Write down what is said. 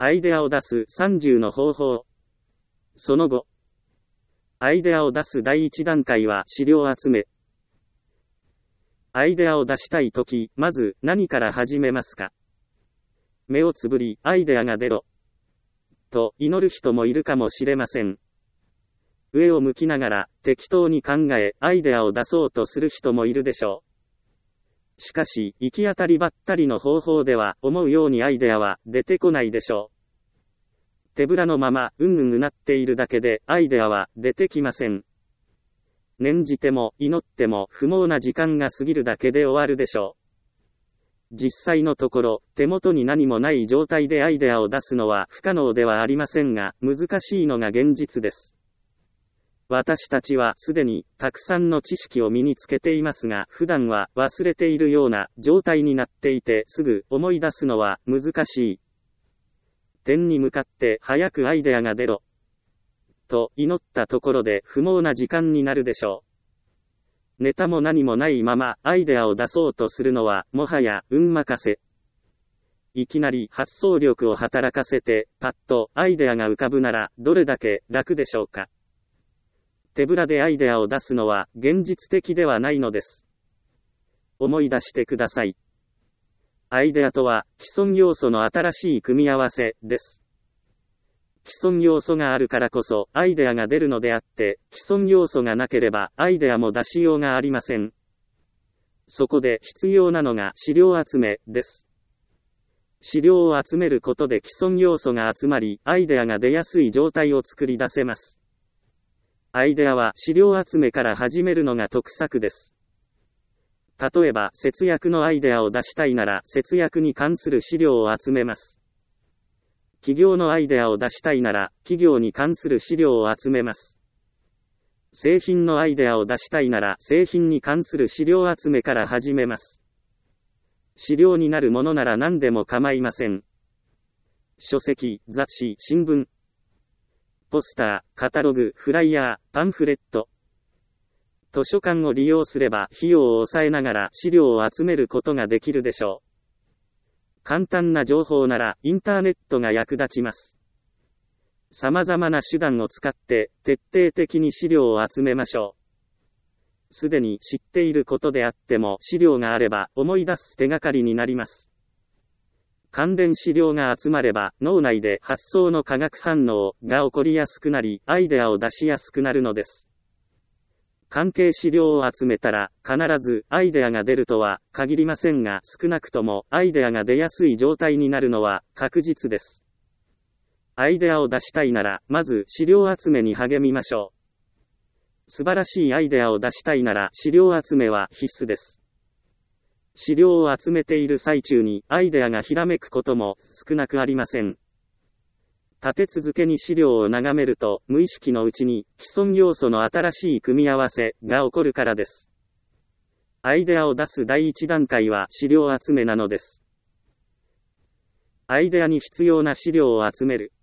アイデアを出す30の方法。その後、アイデアを出す第1段階は資料集め。アイデアを出したいとき、まず何から始めますか？目をつぶり、アイデアが出ろ。と祈る人もいるかもしれません。上を向きながら適当に考え、アイデアを出そうとする人もいるでしょう。しかし、行き当たりばったりの方法では、思うようにアイデアは出てこないでしょう。手ぶらのまま、うなっているだけで、アイデアは出てきません。念じても、祈っても、不毛な時間が過ぎるだけで終わるでしょう。実際のところ、手元に何もない状態でアイデアを出すのは不可能ではありませんが、難しいのが現実です。私たちはすでにたくさんの知識を身につけていますが、普段は忘れているような状態になっていて、すぐ思い出すのは難しい。天に向かって早くアイデアが出ろ。と祈ったところで不毛な時間になるでしょう。ネタも何もないままアイデアを出そうとするのはもはや運任せ。いきなり発想力を働かせてパッとアイデアが浮かぶならどれだけ楽でしょうか。手ぶらでアイデアを出すのは現実的ではないのです。思い出してください。アイデアとは既存要素の新しい組み合わせです。既存要素があるからこそアイデアが出るのであって、既存要素がなければアイデアも出しようがありません。そこで必要なのが資料集めです。資料を集めることで既存要素が集まり、アイデアが出やすい状態を作り出せます。アイデアは資料集めから始めるのが得策です。例えば、節約のアイデアを出したいなら、節約に関する資料を集めます。起業のアイデアを出したいなら、企業に関する資料を集めます。製品のアイデアを出したいなら、製品に関する資料集めから始めます。資料になるものなら何でも構いません。書籍、雑誌、新聞、ポスター、カタログ、フライヤー、パンフレット。図書館を利用すれば費用を抑えながら資料を集めることができるでしょう。簡単な情報ならインターネットが役立ちます。様々な手段を使って徹底的に資料を集めましょう。すでに知っていることであっても資料があれば思い出す手がかりになります。関連資料が集まれば脳内で発想の化学反応が起こりやすくなり、アイデアを出しやすくなるのです。関係資料を集めたら必ずアイデアが出るとは限りませんが、少なくともアイデアが出やすい状態になるのは確実です。アイデアを出したいならまず資料集めに励みましょう。素晴らしいアイデアを出したいなら資料集めは必須です。資料を集めている最中にアイデアがひらめくことも少なくありません。立て続けに資料を眺めると、無意識のうちに既存要素の新しい組み合わせが起こるからです。アイデアを出す第一段階は資料集めなのです。アイデアに必要な資料を集める。